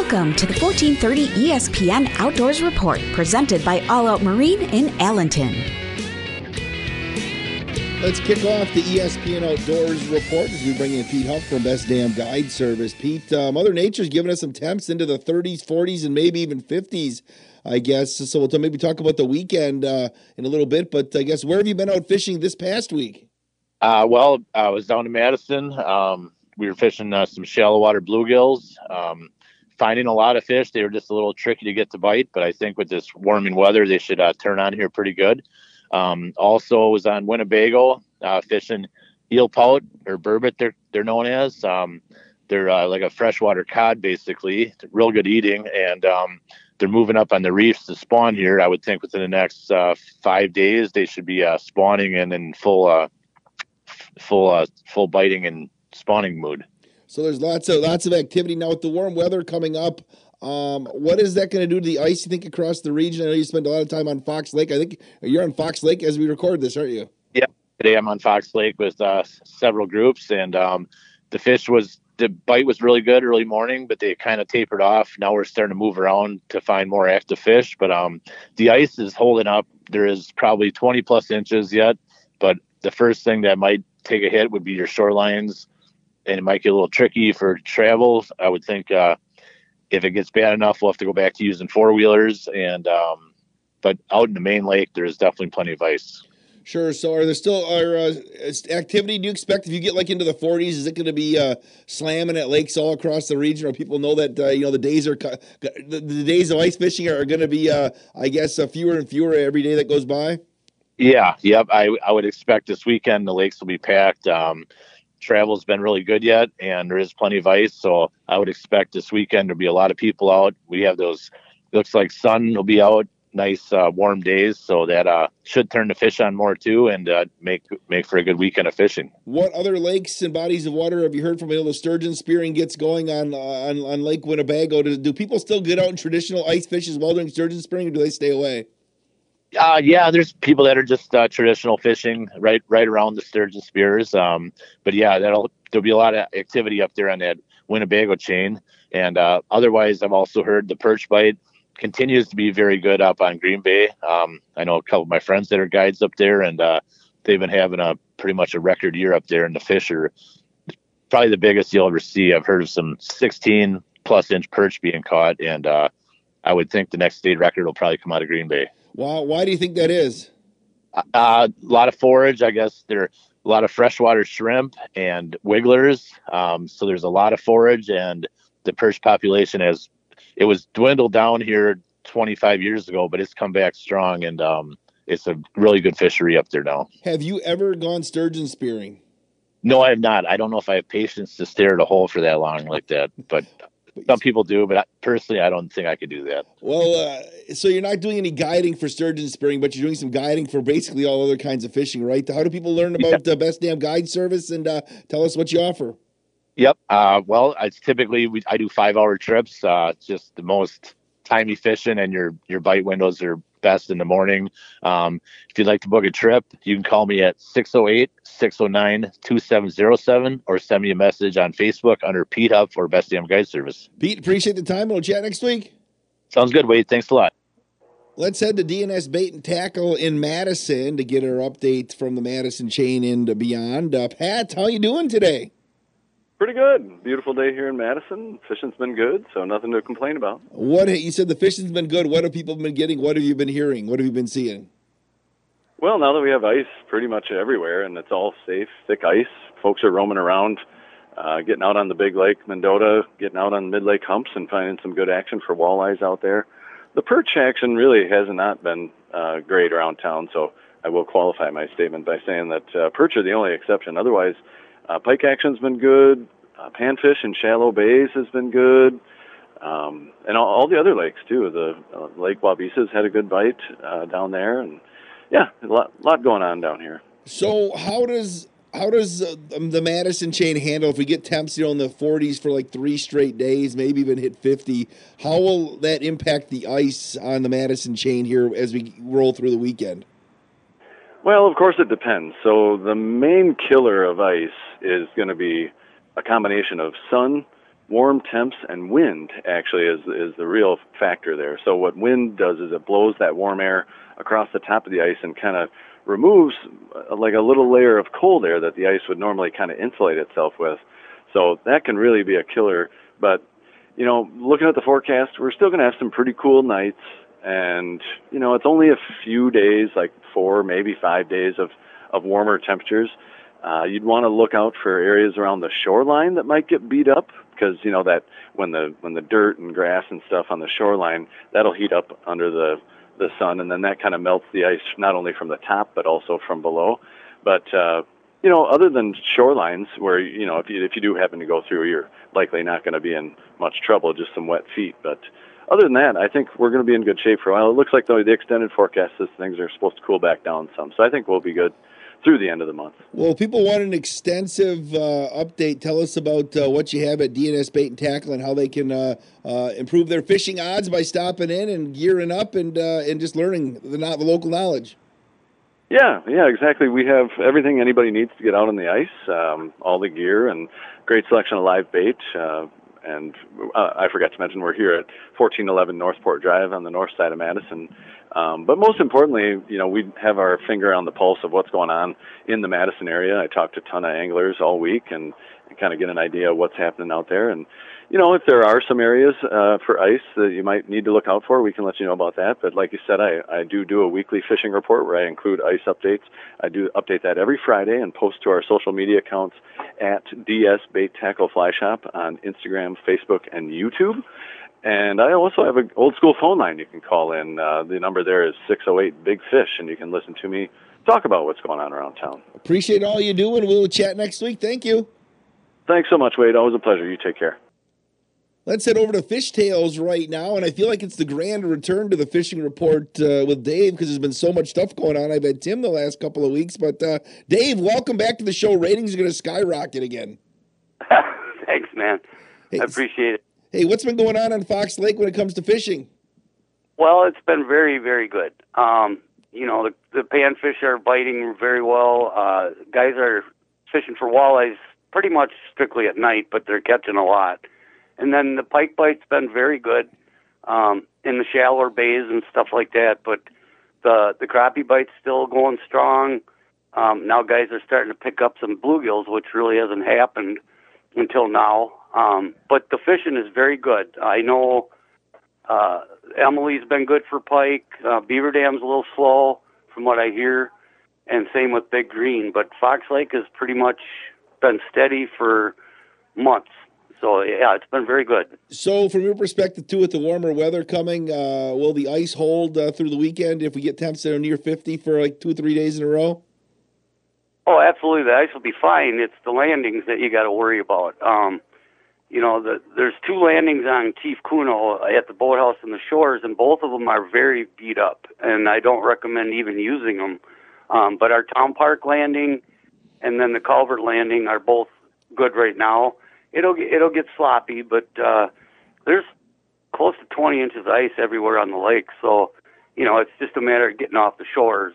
Welcome to the 1430 ESPN Outdoors Report, presented by All Out Marine in Allenton. Let's kick off the ESPN Outdoors Report as we bring in Pete Huff from Best Damn Guide Service. Pete, Mother Nature's giving us some temps into the 30s, 40s, and maybe even 50s, I guess. So we'll maybe talk about the weekend in a little bit, but I guess where have you been out fishing this past week? I was down in Madison. We were fishing some shallow water bluegills, finding a lot of fish. They were just a little tricky to get to bite, but I think with this warming weather, they should turn on here pretty good. Also was on Winnebago, fishing eel pout or burbot, they're known as. They're like a freshwater cod, basically. Real good eating, and they're moving up on the reefs to spawn here. I would think within the next 5 days, they should be spawning and in full biting and spawning mood. So there's lots of activity now with the warm weather coming up. What is that going to do to the ice, you think, across the region? I know you spend a lot of time on Fox Lake. I think you're on Fox Lake as we record this, aren't you? Yeah, today I'm on Fox Lake with several groups, and the bite was really good early morning, but they kind of tapered off. Now we're starting to move around to find more active fish, but the ice is holding up. There is probably 20 plus inches yet, but the first thing that might take a hit would be your shorelines, and it might get a little tricky for travel. I would think if it gets bad enough, we'll have to go back to using four-wheelers, and but out in the main lake, there's definitely plenty of ice. Sure. So are there still activity? Do you expect if you get like into the 40s, is it going to be slamming at lakes all across the region? Or people know that the days the days of ice fishing are going to be I guess fewer and fewer every day that goes by? Yeah. Yep. I would expect this weekend the lakes will be packed. Travel's been really good yet, and there is plenty of ice, so I would expect this weekend there'll be a lot of people out. We have those, looks like sun will be out, nice warm days, so that should turn the fish on more too, and make for a good weekend of fishing. What other lakes and bodies of water have you heard from? The sturgeon spearing gets going on Lake Winnebago. Do people still get out in traditional ice fish as well during sturgeon spearing, or do they stay away? Yeah, there's people that are just traditional fishing right around the sturgeon spears. But yeah, there'll be a lot of activity up there on that Winnebago chain. And otherwise, I've also heard the perch bite continues to be very good up on Green Bay. I know a couple of my friends that are guides up there, and they've been having pretty much a record year up there. And the fish are probably the biggest you'll ever see. I've heard of some 16 plus inch perch being caught, and I would think the next state record will probably come out of Green Bay. Wow. Why do you think that is? A lot of forage, I guess. There are a lot of freshwater shrimp and wigglers. So there's a lot of forage, and the perch population it was dwindled down here 25 years ago, but it's come back strong, and it's a really good fishery up there now. Have you ever gone sturgeon spearing? No, I have not. I don't know if I have patience to stare at a hole for that long like that, but some people do, but personally, I don't think I could do that. Well, so you're not doing any guiding for sturgeon spearing, but you're doing some guiding for basically all other kinds of fishing, right? How do people learn about the Best Damn Guide Service, and tell us what you offer? Yep. Well, it's typically I do 5-hour trips. It's just the most timely fishing, and your bite windows are best in the morning. If you'd like to book a trip, you can call me at 608-609-2707 or send me a message on Facebook under Pete Huff or Best Damn Guide Service. Pete, appreciate the time. We'll chat next week. Sounds good, Wade. Thanks a lot. Let's head to DNS Bait and Tackle in Madison to get our update from the Madison chain and beyond. Pat, how you doing today? Pretty good. Beautiful day here in Madison. Fishing's been good, so nothing to complain about. What you said the fishing's been good. What have people been getting? What have you been hearing? What have you been seeing? Well, now that we have ice pretty much everywhere, and it's all safe, thick ice, folks are roaming around, getting out on the big lake, Mendota, getting out on mid-lake humps and finding some good action for walleyes out there. The perch action really has not been great around town, so I will qualify my statement by saying that perch are the only exception. Otherwise, pike action's been good. Panfish in shallow bays has been good. And all the other lakes, too. The Lake Wabisa's had a good bite down there. And, yeah, a lot going on down here. So how does the Madison chain handle if we get temps in the 40s for like 3 straight days, maybe even hit 50? How will that impact the ice on the Madison chain here as we roll through the weekend? Well, of course it depends. So the main killer of ice is going to be a combination of sun warm temps and wind actually is the real factor there. So what wind does is it blows that warm air across the top of the ice and kind of removes like a little layer of cold air that the ice would normally kind of insulate itself with. So that can really be a killer. But, looking at the forecast, we're still going to have some pretty cool nights. And, it's only a few days, like 4, maybe 5 days of warmer temperatures. You'd want to look out for areas around the shoreline that might get beat up because, that when the dirt and grass and stuff on the shoreline, that'll heat up under the sun, and then that kind of melts the ice not only from the top but also from below. But, other than shorelines where, if you do happen to go through, you're likely not going to be in much trouble, just some wet feet. But other than that, I think we're going to be in good shape for a while. It looks like, though, the extended forecast says things are supposed to cool back down some. So I think we'll be good through the end of the month. Well, if people want an extensive update, tell us about what you have at D&S Bait and Tackle and how they can improve their fishing odds by stopping in and gearing up and just learning the local knowledge. Yeah, exactly. We have everything anybody needs to get out on the ice, all the gear and great selection of live bait. And I forgot to mention we're here at 1411 Northport Drive on the north side of Madison. But most importantly, we have our finger on the pulse of what's going on in the Madison area. I talked to a ton of anglers all week and kind of get an idea of what's happening out there. And, if there are some areas for ice that you might need to look out for, we can let you know about that. But like you said, I do a weekly fishing report where I include ice updates. I do update that every Friday and post to our social media accounts at DS Bait Tackle Fly Shop on Instagram, Facebook, and YouTube. And I also have an old school phone line you can call in. The number there is 608-BIG-FISH, and you can listen to me talk about what's going on around town. Appreciate all you do, and we'll chat next week. Thank you. Thanks so much, Wade. Always a pleasure. You take care. Let's head over to Fish Tales right now, and I feel like it's the grand return to the fishing report with Dave because there's been so much stuff going on. I've had Tim the last couple of weeks, but Dave, welcome back to the show. Ratings are going to skyrocket again. Thanks, man. Hey, I appreciate it. Hey, what's been going on Fox Lake when it comes to fishing? Well, it's been very, very good. The panfish are biting very well. Guys are fishing for walleyes pretty much strictly at night, but they're catching a lot. And then the pike bite's been very good in the shallower bays and stuff like that. But the crappie bite's still going strong. Now guys are starting to pick up some bluegills, which really hasn't happened until now. But the fishing is very good. I know Emily's been good for pike. Beaver Dam's a little slow from what I hear, and same with Big Green. But Fox Lake has pretty much been steady for months. So, yeah, it's been very good. So, from your perspective, too, with the warmer weather coming, will the ice hold through the weekend if we get temps that are near 50 for like 2 or 3 days in a row? Oh, absolutely. The ice will be fine. It's the landings that you got to worry about. There's 2 landings on Chief Kuno at the boathouse and the shores, and both of them are very beat up, and I don't recommend even using them. But our Town Park landing and then the Culvert landing are both good right now. It'll get sloppy, but there's close to 20 inches of ice everywhere on the lake, so it's just a matter of getting off the shores.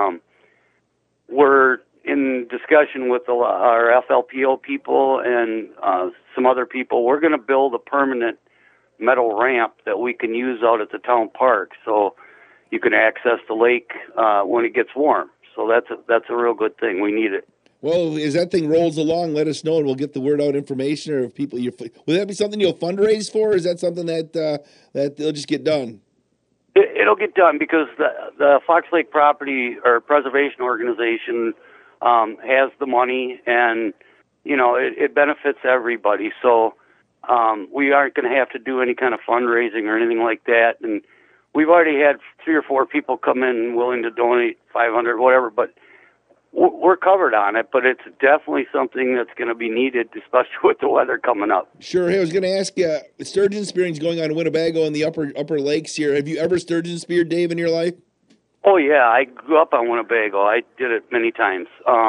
We're in discussion with our FLPO people and some other people. We're going to build a permanent metal ramp that we can use out at the town park, so you can access the lake when it gets warm. So that's a real good thing. We need it. Well, as that thing rolls along, let us know, and we'll get the word out information. Or if people, will that be something you'll fundraise for, or is that something that they'll just get done? It'll get done because the Fox Lake Property or Preservation Organization has the money, and it benefits everybody. So we aren't going to have to do any kind of fundraising or anything like that. And we've already had 3 or 4 people come in willing to donate $500, whatever, but we're covered on it, but it's definitely something that's going to be needed, especially with the weather coming up. Sure. Hey, I was going to ask you, sturgeon spearing's going on in Winnebago and the upper lakes here. Have you ever sturgeon speared, Dave, in your life? Oh, yeah. I grew up on Winnebago. I did it many times.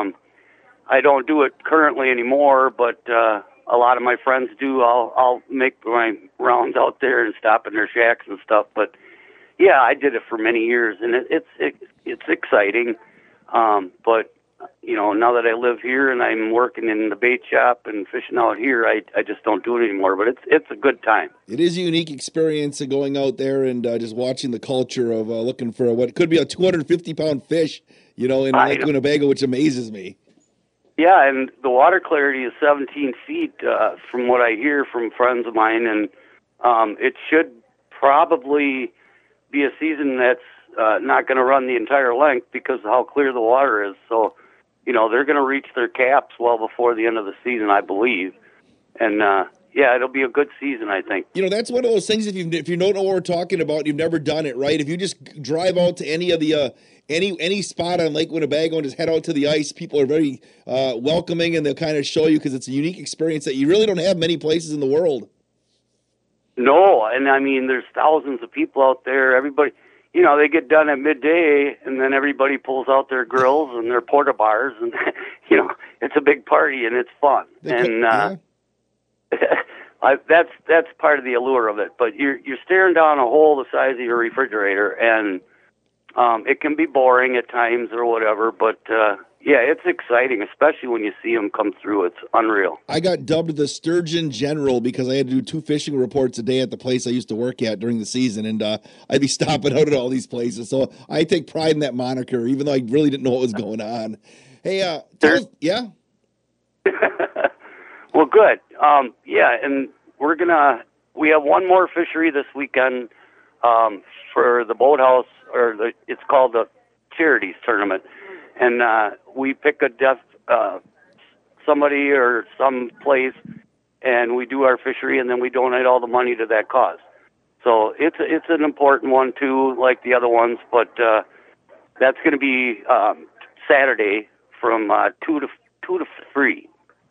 I don't do it currently anymore, but a lot of my friends do. I'll make my rounds out there and stop in their shacks and stuff. But, yeah, I did it for many years, and it's exciting. But now that I live here and I'm working in the bait shop and fishing out here, I just don't do it anymore. But it's a good time. It is a unique experience of going out there and just watching the culture of looking for what could be a 250-pound fish, in Lake Winnebago, which amazes me. Yeah, and the water clarity is 17 feet from what I hear from friends of mine, and it should probably be a season that's not going to run the entire length because of how clear the water is. So, they're going to reach their caps well before the end of the season, I believe. And, it'll be a good season, I think. That's one of those things, if you don't know what we're talking about, you've never done it, right? If you just drive out to any of the any spot on Lake Winnebago and just head out to the ice, people are very welcoming, and they'll kind of show you because it's a unique experience that you really don't have many places in the world. No, and I mean, there's thousands of people out there. Everybody, they get done at midday, and then everybody pulls out their grills and their porta bars, and it's a big party and it's fun. That's part of the allure of it. But you're staring down a hole the size of your refrigerator, and it can be boring at times or whatever. But it's exciting, especially when you see them come through. It's unreal. I got dubbed the Sturgeon General because I had to do 2 fishing reports a day at the place I used to work at during the season, and I'd be stopping out at all these places. So I take pride in that moniker, even though I really didn't know what was going on. Hey, yeah? Well, good. And we have one more fishery this weekend for the boathouse, it's called the Charities Tournament. And we pick somebody or some place, and we do our fishery, and then we donate all the money to that cause. So it's an important one too, like the other ones. But that's going to be Saturday from 2 to 3,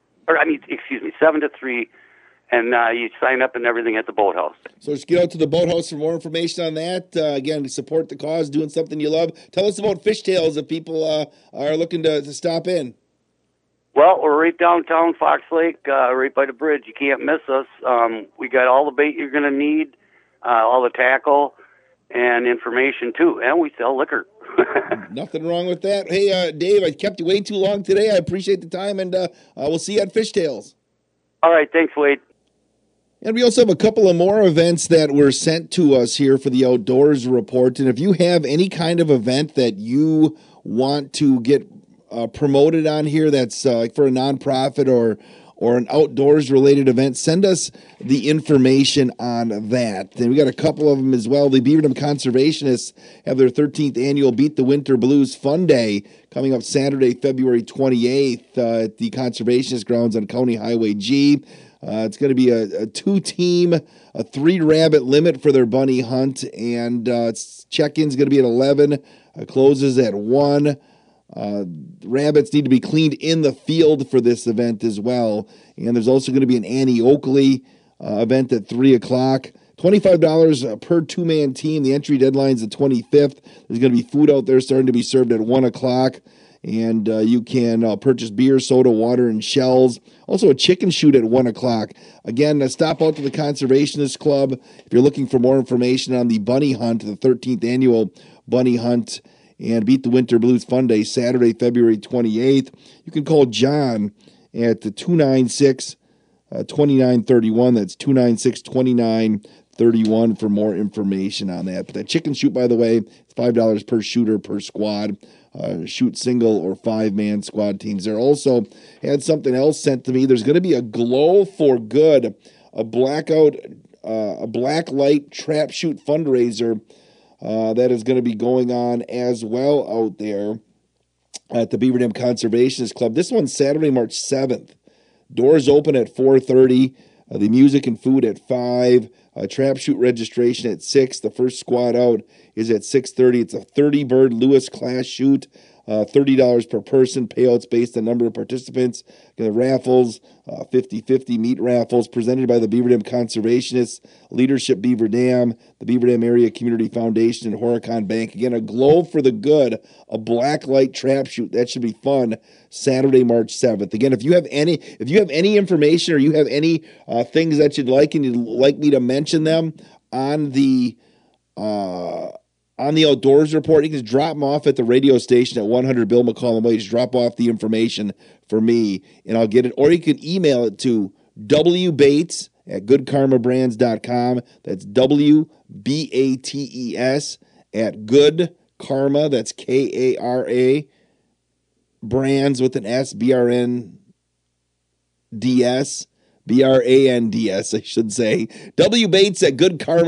7 to 3. And you sign up and everything at the boathouse. So just get out to the boathouse for more information on that. Again, support the cause, doing something you love. Tell us about Fishtails if people are looking to stop in. Well, we're right downtown Fox Lake, right by the bridge. You can't miss us. We got all the bait you're going to need, all the tackle, and information too. And we sell liquor. Nothing wrong with that. Hey, Dave, I kept you way too long today. I appreciate the time, and we'll see you at Fishtails. All right, thanks, Wade. And we also have a couple of more events that were sent to us here for the Outdoors Report. And if you have any kind of event that you want to get promoted on here that's like for a nonprofit or an outdoors-related event, send us the information on that. And we got a couple of them as well. The Beaver Dam Conservationists have their 13th annual Beat the Winter Blues Fun Day coming up Saturday, February 28th at the Conservationist Grounds on County Highway G. It's going to be a 2-team, a 3-rabbit limit for their bunny hunt, and check-in's going to be at 11, closes at 1. Rabbits need to be cleaned in the field for this event as well. And there's also going to be an Annie Oakley event at 3 o'clock. $25 per 2-man team. The entry deadline's the 25th. There's going to be food out there starting to be served at 1 o'clock. And you can purchase beer, soda, water, and shells. Also a chicken shoot at 1 o'clock. Again, stop out to the Conservationist Club if you're looking for more information on the bunny hunt, the 13th annual bunny hunt, and Beat the Winter Blues Fun Day, Saturday, February 28th. You can call John at the 296-2931. That's 296-2931 for more information on that. But that chicken shoot, by the way, it's $5 per shooter per squad. Shoot single or 5-man squad teams. There also had something else sent to me. There's going to be a Glow for Good, a black light trap shoot fundraiser that is going to be going on as well out there at the Beaver Dam Conservationist Club. This one's Saturday, March 7th. Doors open at 4:30. The music and food at 5. Trap shoot registration at 6. The first squad out is at 6:30. It's a 30-bird Lewis class shoot. $30 per person. Payouts based on number of participants. Raffles, 50-50 meat raffles presented by the Beaver Dam Conservationists, Leadership Beaver Dam, the Beaver Dam Area Community Foundation, and Horicon Bank. Again, a Glow for the Good, a black light trap shoot. That should be fun. Saturday, March 7th. Again, if you have any information or you have any things that you'd like and you'd like me to mention them on the on the Outdoors Report. You can just drop them off at the radio station at 100 Bill McCollum Way. Just drop off the information for me, and I'll get it. Or you can email it to wbates at goodkarmabrands.com. That's WBATES at goodkarma. That's KARA. Brands with an S, BRNDS. BRANDS, I should say. W. Bates at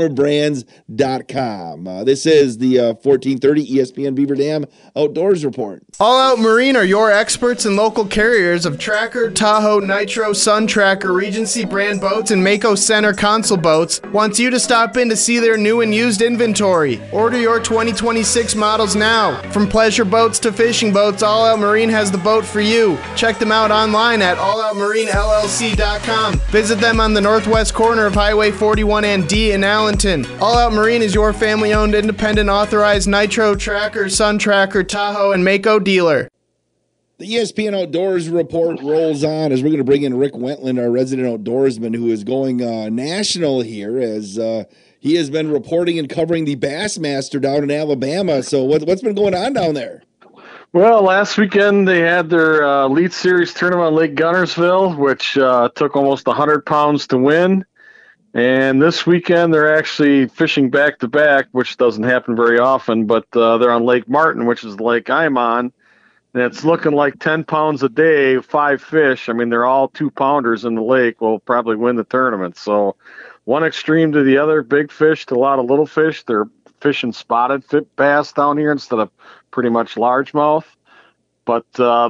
goodkarmabrands.com. This is the 1430 ESPN Beaver Dam Outdoors Report. All Out Marine are your experts and local carriers of Tracker, Tahoe, Nitro, Sun Tracker, Regency brand boats, and Mako Center console boats. Wants you to stop in to see their new and used inventory. Order your 2026 models now. From pleasure boats to fishing boats, All Out Marine has the boat for you. Check them out online at alloutmarinellc.com. Visit them on the northwest corner of Highway 41 and D in Allenton. All Out Marine is your family-owned, independent, authorized Nitro, Tracker, Sun Tracker, Tahoe, and Mako dealer. The ESPN Outdoors Report rolls on as we're going to bring in Rick Wentland, our resident outdoorsman, who is going national here as he has been reporting and covering the Bassmaster down in Alabama. So what's been going on down there? Well, last weekend they had their Elite Series tournament on Lake Gunnersville, which took almost 100 pounds to win. And this weekend they're actually fishing back-to-back, which doesn't happen very often, but they're on Lake Martin, which is the lake I'm on. And it's looking like 10 pounds a day, 5 fish. I mean, they're all 2-pounders in the lake will probably win the tournament. So one extreme to the other, big fish to a lot of little fish. They're fishing spotted bass down here instead of pretty much largemouth. But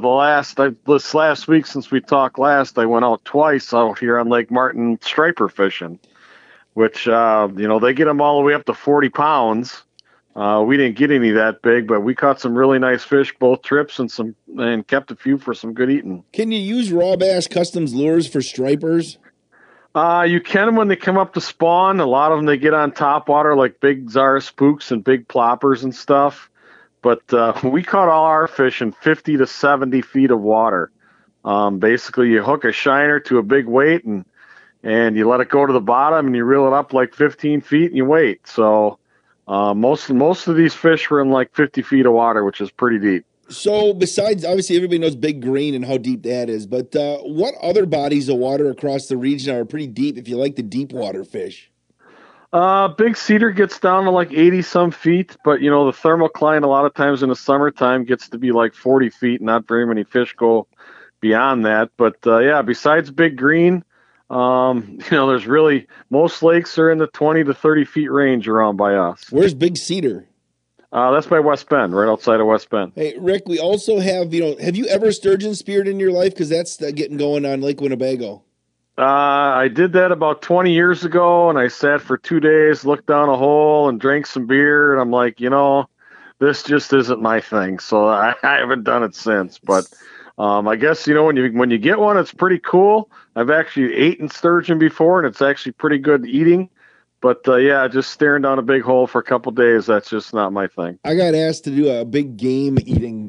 this last week since we talked last, I went out twice out here on Lake Martin striper fishing, which, they get them all the way up to 40 pounds. We didn't get any that big, but we caught some really nice fish both trips and kept a few for some good eating. Can you use Raw Bass Customs lures for stripers? You can when they come up to spawn. A lot of them, they get on top water like big Zara spooks and big ploppers and stuff. But we caught all our fish in 50 to 70 feet of water. Basically, you hook a shiner to a big weight and you let it go to the bottom and you reel it up like 15 feet and you wait. So most of these fish were in like 50 feet of water, which is pretty deep. So besides, obviously, everybody knows Big Green and how deep that is. But what other bodies of water across the region are pretty deep if you like the deep water fish? Big Cedar gets down to like 80-some feet, but, the thermocline a lot of times in the summertime gets to be like 40 feet. Not very many fish go beyond that. But, besides Big Green, there's really most lakes are in the 20 to 30 feet range around by us. Where's Big Cedar? That's by West Bend, right outside of West Bend. Hey, Rick, we also have you ever sturgeon speared in your life? Because that's getting going on Lake Winnebago. I did that about 20 years ago, and I sat for 2 days, looked down a hole, and drank some beer, and I'm like, this just isn't my thing. So I haven't done it since. But I guess, when you get one, it's pretty cool. I've actually eaten sturgeon before, and it's actually pretty good eating. But, just staring down a big hole for a couple days, that's just not my thing. I got asked to do a big game eating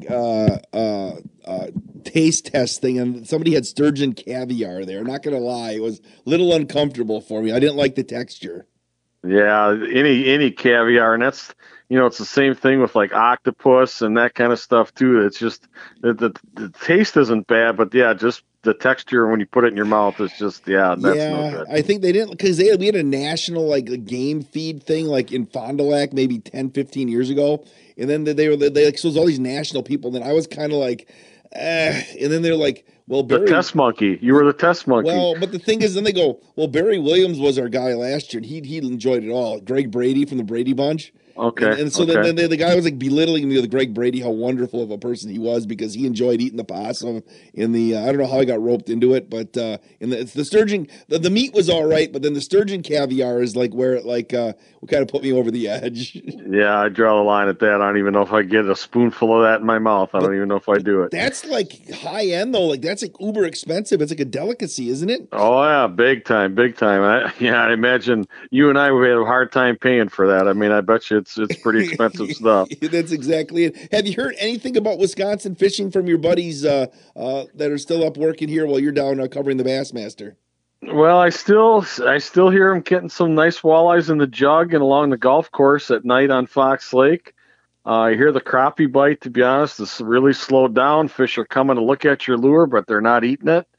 taste test thing, and somebody had sturgeon caviar there. Not going to lie, it was a little uncomfortable for me. I didn't like the texture. Yeah, any caviar, and that's, it's the same thing with like octopus and that kind of stuff too. It's just the taste isn't bad, but just the texture when you put it in your mouth is just that's no good. I think they didn't because we had a national like game feed thing like in Fond du Lac maybe 10, 15 years ago, and then they like so it was all these national people. And then I was kind of like, and then they're like, well, Barry, the test monkey. You were the test monkey. Well, but the thing is, then they go, well, Barry Williams was our guy last year, and he enjoyed it all. Greg Brady from the Brady Bunch. Okay. And so then the guy was like belittling me with Greg Brady, how wonderful of a person he was because he enjoyed eating the possum in the, I don't know how I got roped into it, but it's the sturgeon, the meat was all right, but then the sturgeon caviar is like where it like, kind of put me over the edge. Yeah, I draw the line at that. I don't even know if I get a spoonful of that in my mouth. I don't even know if I do it. That's like high end though. Like that's like uber expensive. It's like a delicacy, isn't it? Oh yeah, big time, big time. I imagine you and I would have a hard time paying for that. I mean, I bet you it's pretty expensive stuff. That's exactly it. Have you heard anything about Wisconsin fishing from your buddies that are still up working here while you're down covering the Bassmaster? Well, I still hear them getting some nice walleyes in the jug and along the golf course at night on Fox Lake. I hear the crappie bite, to be honest, is really slowed down. Fish are coming to look at your lure, but they're not eating it.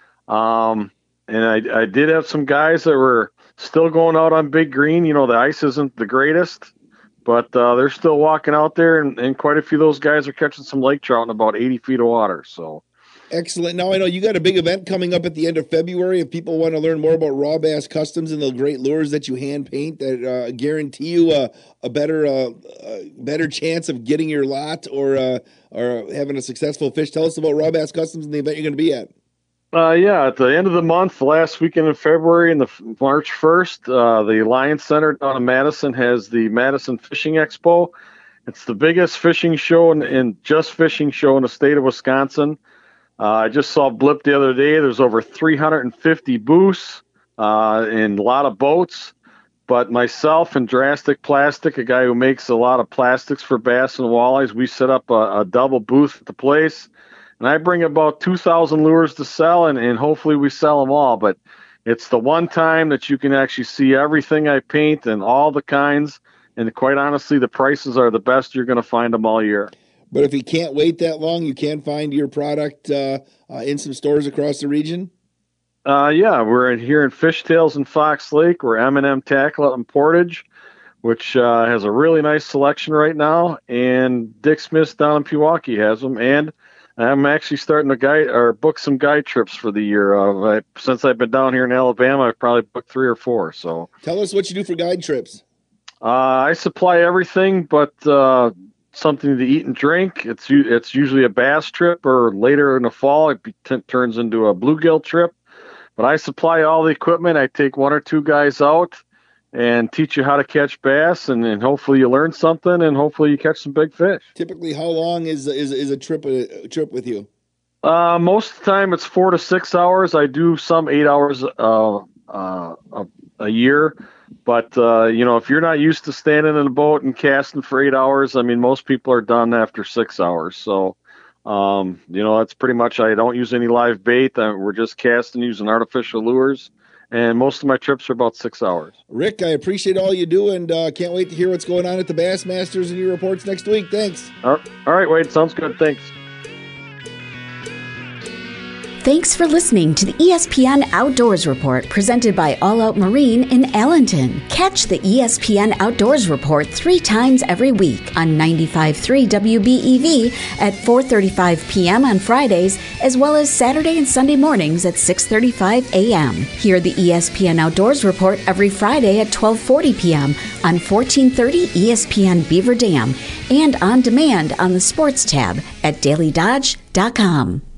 And I did have some guys that were still going out on Big Green. The ice isn't the greatest, but they're still walking out there, and quite a few of those guys are catching some lake trout in about 80 feet of water. So. Excellent. Now, I know you got a big event coming up at the end of February. If people want to learn more about Raw Bass Customs and the great lures that you hand paint that guarantee you a better chance of getting your lot or having a successful fish, tell us about Raw Bass Customs and the event you're going to be at. Yeah, at the end of the month, the last weekend in February and the March 1st, the Alliance Center down in Madison has the Madison Fishing Expo. It's the biggest fishing show and just fishing show in the state of Wisconsin. I just saw a blip the other day. There's over 350 booths and a lot of boats. But myself and Drastic Plastic, a guy who makes a lot of plastics for bass and walleyes, we set up a double booth at the place. And I bring about 2,000 lures to sell, and hopefully we sell them all. But it's the one time that you can actually see everything I paint and all the kinds. And quite honestly, the prices are the best you're going to find them all year. But if you can't wait that long, you can find your product in some stores across the region? Yeah, we're here in Fishtails and Fox Lake. We're M&M Tackle in Portage, which has a really nice selection right now. And Dick Smith down in Pewaukee has them. And I'm actually starting to book some guide trips for the year. Since I've been down here in Alabama, I've probably booked 3 or 4. So tell us what you do for guide trips. I supply everything but something to eat and drink. It's usually a bass trip, or later in the fall it turns into a bluegill trip. But I supply all the equipment. I take 1 or 2 guys out and teach you how to catch bass, and hopefully you learn something, and hopefully you catch some big fish. Typically, how long is a trip with you? Most of the time it's 4 to 6 hours. I do some 8 hours a year. But, if you're not used to standing in a boat and casting for 8 hours, I mean, most people are done after 6 hours. So, that's pretty much, I don't use any live bait. We're just casting using artificial lures. And most of my trips are about 6 hours. Rick, I appreciate all you do, and can't wait to hear what's going on at the Bassmasters and your reports next week. Thanks. All right, Wade. Sounds good. Thanks. Thanks for listening to the ESPN Outdoors Report presented by All Out Marine in Allenton. Catch the ESPN Outdoors Report 3 times every week on 95.3 WBEV at 4:35 p.m. on Fridays, as well as Saturday and Sunday mornings at 6:35 a.m. Hear the ESPN Outdoors Report every Friday at 12:40 p.m. on 1430 ESPN Beaver Dam and on demand on the Sports tab at dailydodge.com.